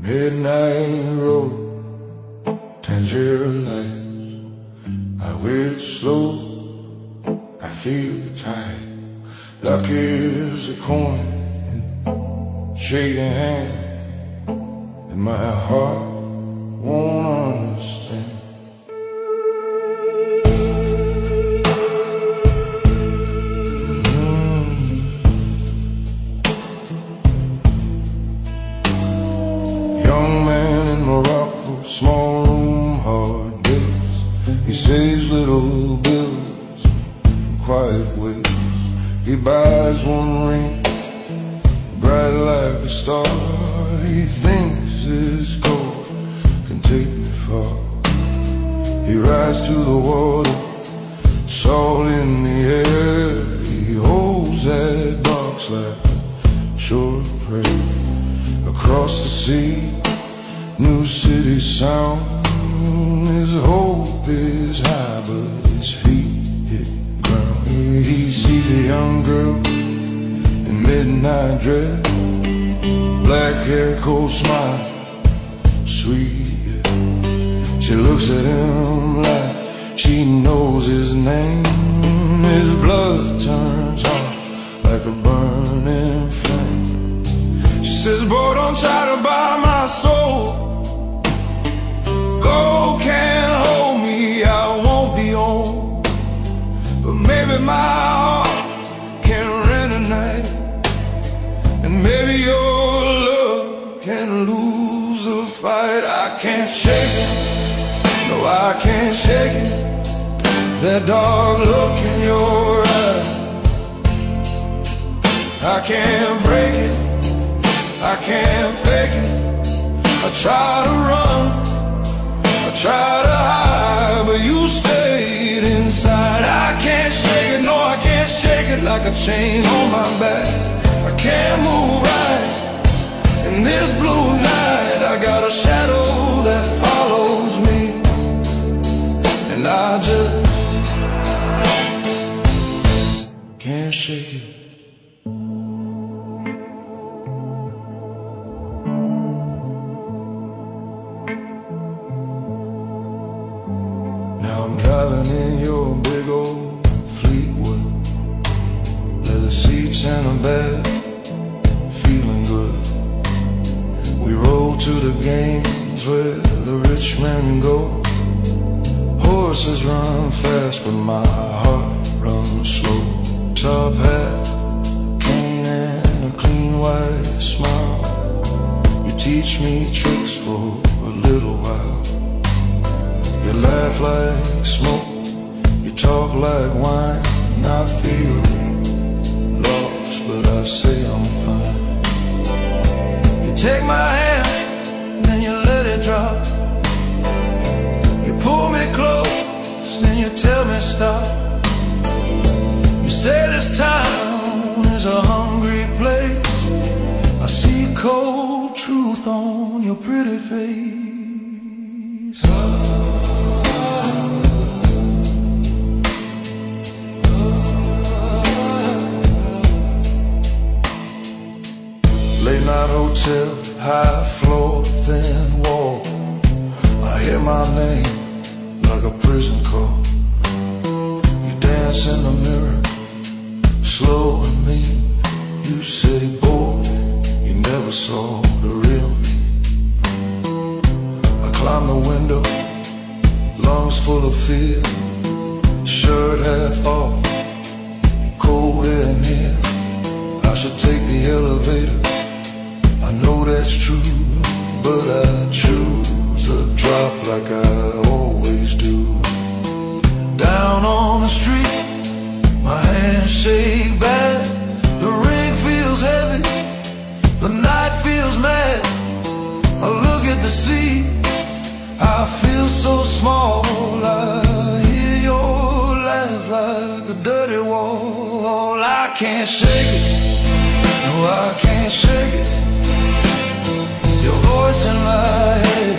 Midnight road, Tangier lights. I wait slow, I feel the tide. Luck is a coin, shake your hand, and my heart won't understand. Young man in Morocco, small room, hard days. He saves little bills in quiet ways. He buys one ring, bright like a star. He thinks his gold can take me far. He rides to the water, salt in the air. He holds that box like a short prayer. Across the sea, new city sound. His hope is high, but his feet hit ground. He sees a young girl in midnight dress, black hair, cold smile, sweet, yeah. She looks at him like she knows his name. His blood turns hot like a burning flame. She says, boy, don't try to buy my soul. Gold can't hold me, I won't be old. But maybe my heart can rent a night, and maybe your love can lose a fight. I can't shake it, no, I can't shake it. That dark look in your eyes, I can't break it, I can't fake it. I try to run, I try to hide, but you stayed inside. I can't shake it, no, I can't shake it. Like a chain on my back, I can't move right in this blue night. I got a shadow that follows me, and I just can't shake it. Now I'm driving in your big old Fleetwood, leather seats and a bed, feeling good. We roll to the games where the rich men go. Horses run fast, but my heart runs slow. Top hat, cane and a clean white smile. You teach me tricks for a little while. You laugh like smoke, you talk like wine. And I feel lost, but I say I'm fine. You take my hand, then you let it drop. You pull me close, then you tell me stop. You say this town is a hungry place. I see cold truth on your pretty face. Late night hotel, high floor, thin wall. I hear my name like a prison call. You dance in the mirror, slow and mean. You say, boy, you never saw the real me. I climb the window, lungs full of fear, shirt half off, cold air in here. I should take the elevator, I know that's true, but I choose a drop like I always do. Down on the street, my hands shake bad. The ring feels heavy, the night feels mad. I look at the sea, I feel so small. I hear your laugh like a dirty wall. I can't shake it, no, I can't shake it. Your voice in my head,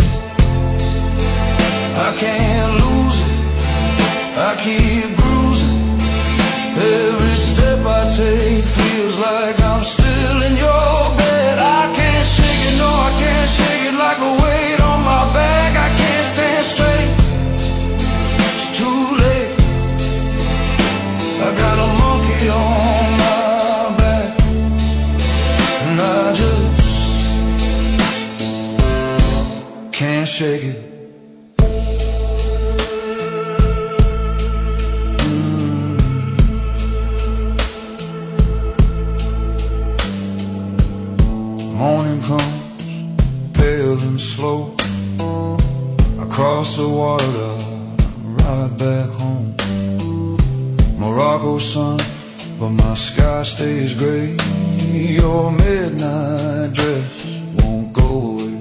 I can't lose it, I keep bruising. Every step I take feels like I'm still in your bed. I can't shake it, no, I can't shake it. shake it. Morning comes, pale and slow. I cross the water, ride back home. Morocco sun, but my sky stays gray. Your midnight dress won't go away.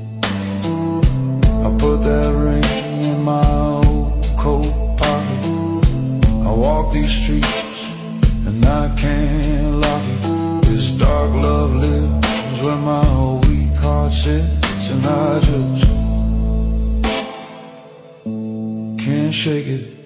I put that ring in my old coat pocket. I walk these streets and I can't lock it. This dark love lives where my weak heart sits, and I just can't shake it.